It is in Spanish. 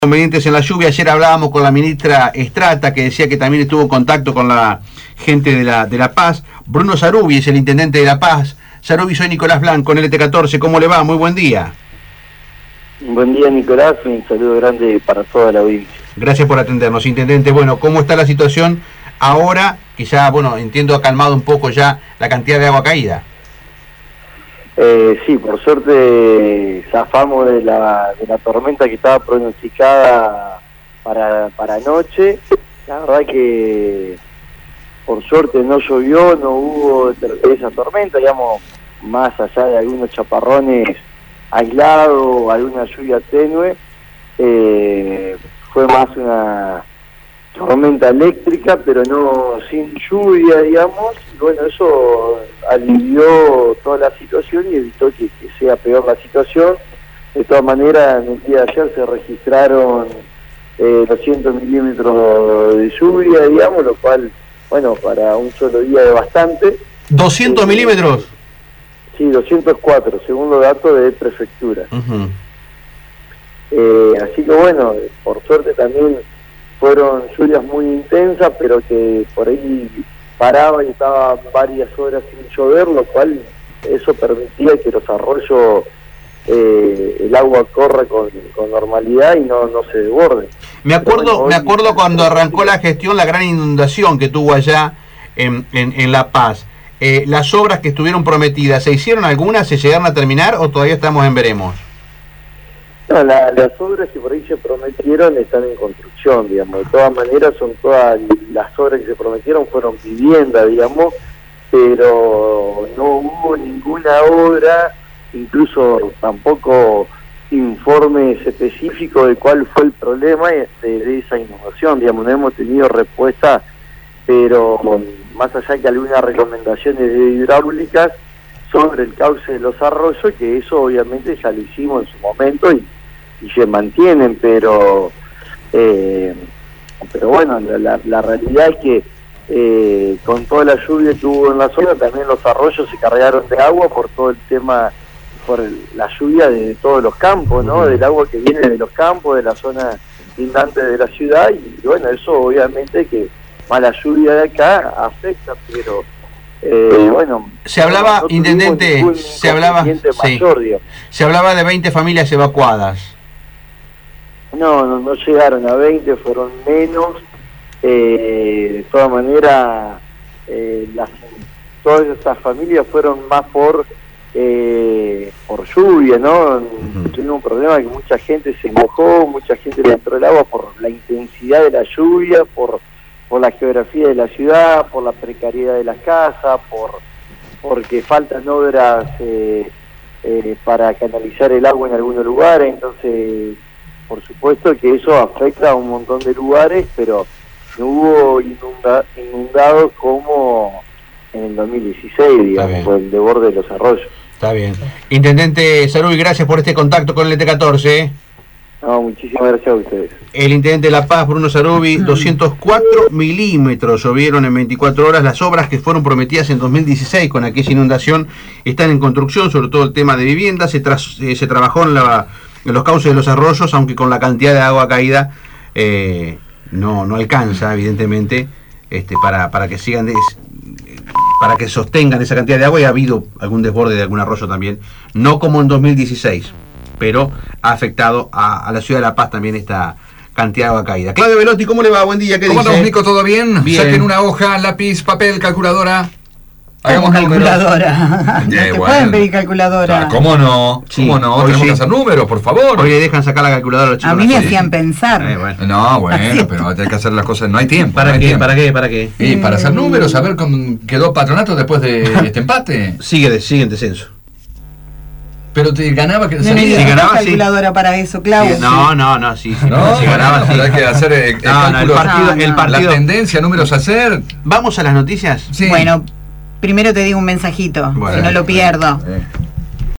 Inconvenientes en la lluvia. Ayer hablábamos con la ministra Estrata, que decía que también estuvo en contacto con la gente de La Paz. Bruno Sarubi es el intendente de La Paz. Sarubi, soy Nicolás Blanco, en LT14. ¿Cómo le va? Muy buen día. Buen día, Nicolás. Un saludo grande para toda la audiencia. Gracias por atendernos, intendente. Bueno, ¿cómo está la situación ahora? Que ya, entiendo, ha calmado un poco ya la cantidad de agua caída. Sí, por suerte zafamos de la tormenta que estaba pronosticada para anoche. La verdad que por suerte no llovió, no hubo esa tormenta, digamos, más allá de algunos chaparrones aislados, alguna lluvia tenue. Fue más una tormenta eléctrica, pero no sin lluvia, digamos. Y bueno, eso alivió toda la situación y evitó que sea peor la situación. De todas maneras, en el día de ayer se registraron 200 milímetros de lluvia, digamos, lo cual, bueno, para un solo día es bastante. ¿200 milímetros? Sí, 204, según los datos de prefectura. Así que bueno, por suerte también fueron lluvias muy intensas, pero que por ahí paraba y estaba varias horas sin llover, lo cual eso permitía que los arroyos, el agua corra con normalidad y no se desborde. Me acuerdo cuando arrancó la gestión, la gran inundación que tuvo allá en La Paz. Las obras que estuvieron prometidas, ¿se hicieron algunas? ¿Se llegaron a terminar o todavía estamos en veremos? No, las obras que por ahí se prometieron están en construcción, digamos. De todas maneras, son todas las obras que se prometieron fueron vivienda, digamos, pero no hubo ninguna obra, incluso tampoco informes específicos de cuál fue el problema de esa inundación, digamos. No hemos tenido respuesta, pero más allá que algunas recomendaciones de hidráulicas sobre el cauce de los arroyos, que eso obviamente ya lo hicimos en su momento y se mantienen, pero bueno, la realidad es que con toda la lluvia que hubo en la zona, también los arroyos se cargaron de agua por todo el tema, la lluvia de todos los campos, ¿no? Del agua que viene de los campos, de la zona lindante de la ciudad, y bueno, eso obviamente que mala lluvia de acá afecta, pero bueno, se hablaba, intendente, se hablaba de 20 familias evacuadas. No llegaron a 20, fueron menos. De todas maneras, todas estas familias fueron más por lluvia, ¿no? Tuvimos un problema que mucha gente se mojó, mucha gente le entró el agua por la intensidad de la lluvia, por la geografía de la ciudad, por la precariedad de las casas, porque faltan obras para canalizar el agua en algunos lugares. Entonces, por supuesto que eso afecta a un montón de lugares, pero no hubo inundados como en el 2016, digamos, por el desborde de los arroyos. Está bien. Intendente Sarubi, gracias por este contacto con el LT14. No, muchísimas gracias a ustedes. El intendente de La Paz, Bruno Sarubi, 204 milímetros llovieron en 24 horas. Las obras que fueron prometidas en 2016 con aquella inundación están en construcción, sobre todo el tema de vivienda. Se trabajó en los cauces de los arroyos, aunque con la cantidad de agua caída no alcanza, evidentemente, para que sigan para que sostengan esa cantidad de agua, y ha habido algún desborde de algún arroyo también, no como en 2016, pero ha afectado a la ciudad de La Paz también esta cantidad de agua caída. Claudio Velotti, ¿cómo le va? Buen día, ¿qué dice? ¿Cómo andamos, Nico? ¿Todo bien? Bien. Saquen una hoja, lápiz, papel, calculadora. Hagamos calculadora. No te pueden pedir calculadora. ¿Cómo no? Sí, ¿Cómo no? Tenemos que hacer números, por favor. Hoy le dejan sacar la calculadora a los chicos. A mí me hacían pensar. No, bueno, pero hay que hacer las cosas. No hay tiempo. ¿Para qué? Sí, para hacer números, a ver cómo quedó Patronato después de este empate. Sigue en descenso. Pero te ganaba que No necesitas ganaba, calculadora para eso, Claudio. No, sí. No, Si ganaba, sí. hay que hacer el cálculo, el partido. la tendencia, números a hacer. ¿Vamos a las noticias? Sí. Bueno, primero te digo un mensajito, Bueno, si no lo pierdo.